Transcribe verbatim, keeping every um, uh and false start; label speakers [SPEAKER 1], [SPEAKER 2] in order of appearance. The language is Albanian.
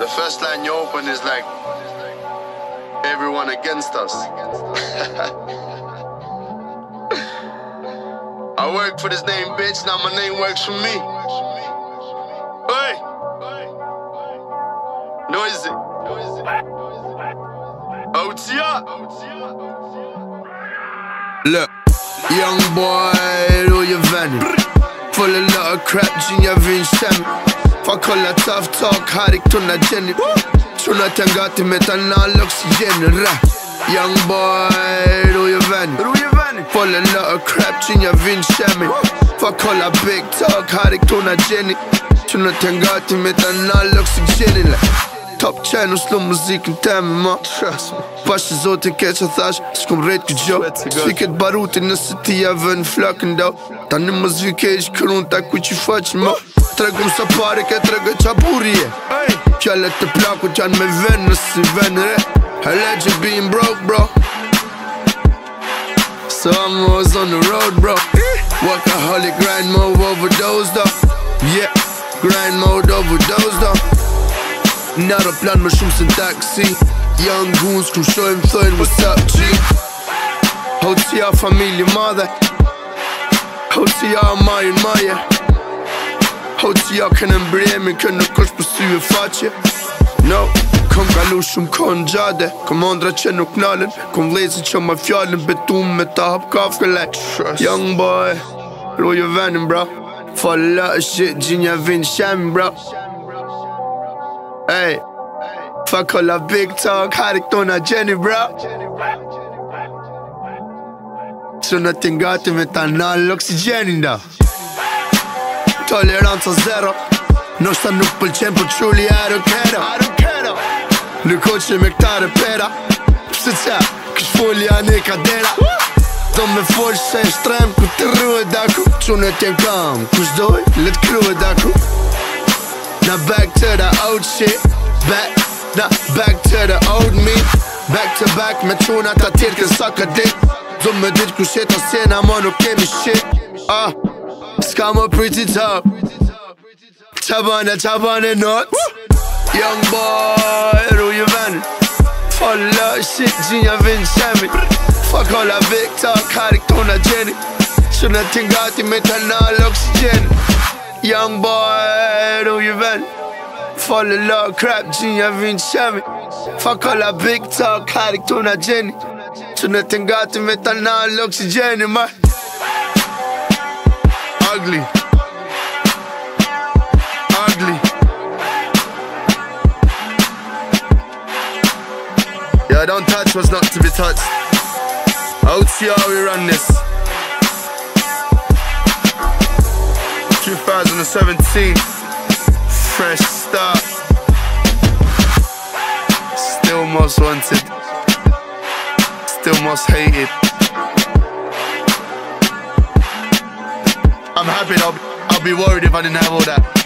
[SPEAKER 1] The first line you open is like, everyone against us. I work for this name, bitch, now my name works for me. Hey! Noisy. O T R.
[SPEAKER 2] Look, young boy, då jag vänner. Full of lot of crap, gin jag vill känna. Fuck alla tough talk, har ik tunna Jenny. Tror att jag got till metanol, oxygen, rap. Young boy, då jag vänner. Full of lot of crap, gin jag vill känna. Fuck alla big talk, har ik tunna Jenny. Tror att jag got till metanol, oxygen, top channel, slå musiken där med mig. Pasha så tänker jag thash, skum rätt ku jobb. Sliket barut i nästa tia vän flaken då. Tani muzika ish kurunta kuchi fach ma. Tragum sa pare ke traga chapurie. Kjallet te plak och jan med vänner si vänner. Alleged being broke bro. So I'm always on the road bro. Workaholic grind mode overdose though. Yeah, grind mode overdose though. Nära plan med shumë syntaksi. Young goons ku shojmë thojnë what's up G. O T R familje madhe. O T R marrin maje. O T R kënë mbremi, kë nuk është për sy e faqe. No, kom kalu shumë kohën gjade. Kom ondra që nuk nalen. Kom lezi që ma fjallin betum me ta hap kafke like young boy, roje venin bro. For a lot of shit, gjinja vin shami bro. Hey, fuck all that big talk, har ik tunna Jenny bro. Så någonting gott med metanol, oxygen då. Toleranza zero. Nosta nuk pëlqen po truly I don't care. Në koqe me këta repera. Pse qa, kësh folja në kadera. Do me folsh se shtrem ku të rruhe daku. Qunet jen kam, kush doj, let kruhe daku. Now back to the old shit. Back, now back to the old me. Back to back me quna ta tjerë kën saka dit. Do me dit ku sheta sjena ma nuk kemi shit. Ah, s'ka më pretty top. Qabane, qabane not. Young boy, ruje venin. Falla shit, gjinja vin qemi. Fuck all that big talk, har ik tunna Jenny. Quna t'ingati metanol, oxygen. Young boy, ruje venin. Full of love, crap, gjinja vin qemi. Fuck all that big talk, har ik tunna Jenny. Quna t'ingati metanol, oxygen, man. Ugly. Ugly. Yeah, don't touch what's not to be touched. O T R, we run this. twenty seventeen. Fresh start. Still most wanted. Still most hated. I'm happy, I'll, I'll be worried if I didn't have all that.